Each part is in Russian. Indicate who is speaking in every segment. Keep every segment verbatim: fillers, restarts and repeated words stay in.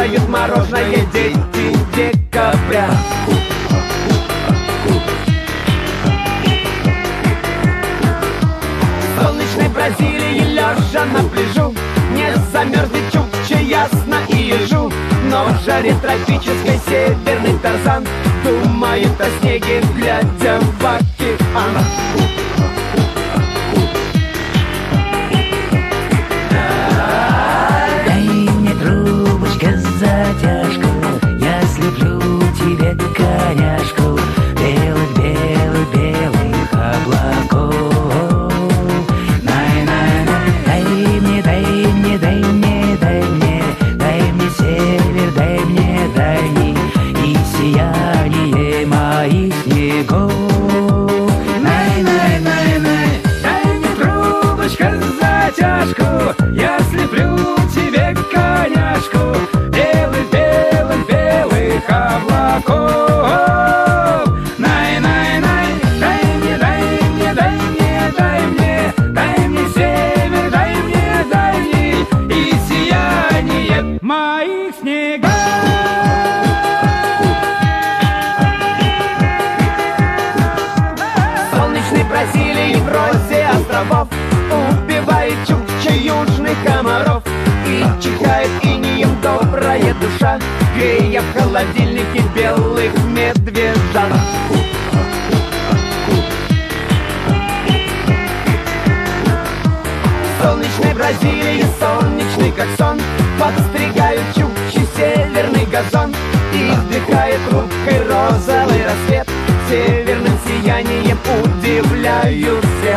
Speaker 1: кусают мороженое дети декабря. В солнечной Бразилии лежа на пляжу не замерзнет чукча, ясно и ежу. Но в жаре тропической северный Тарзан думает о снеге, глядя в океан.
Speaker 2: Дай мне, трубочка, затяжку, я слеплю тебе коняшку белых, белых, белых облаков. Най-най-най. Дай мне, дай мне, дай мне, дай мне, дай мне север, дай мне дальний и сияние моих снегов. Най-най-най-най. Дай мне, трубочка, затяжку, я слеплю тебе коняшку белых, белых, белых облаков. Най-най-най. Дай мне, дай мне, дай мне, дай мне, дай мне север, дай мне дальний и сияние моих снегов.
Speaker 1: В солнечной Бразилии, в розе островов убивает чукча южных комаров. И чихает инеем добрая душа, грея в холодильнике белых медвежат. В солнечной Бразилии, солнечный как сон, подстригают чукчи северный газон. И вдыхает рубкой розовый рассвет, северным сиянием удивляю всех.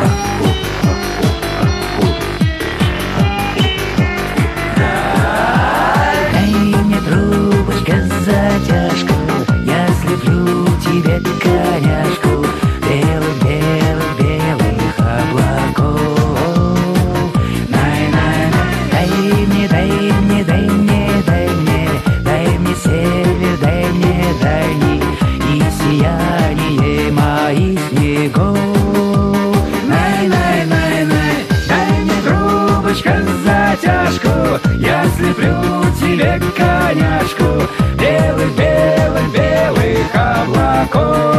Speaker 2: Дай мне, трубочка, затяжку, я слеплю тебе коняшку белых, белых, белых облаков. Най-най-най. Дай мне, дай мне, дай мне, дай мне, дай мне север, дай мне дальний и сияние моих снегов. Най-най-най-най. Дай мне, трубочка, затяжку, я слеплю тебе коняшку белых, белых, белых облаков.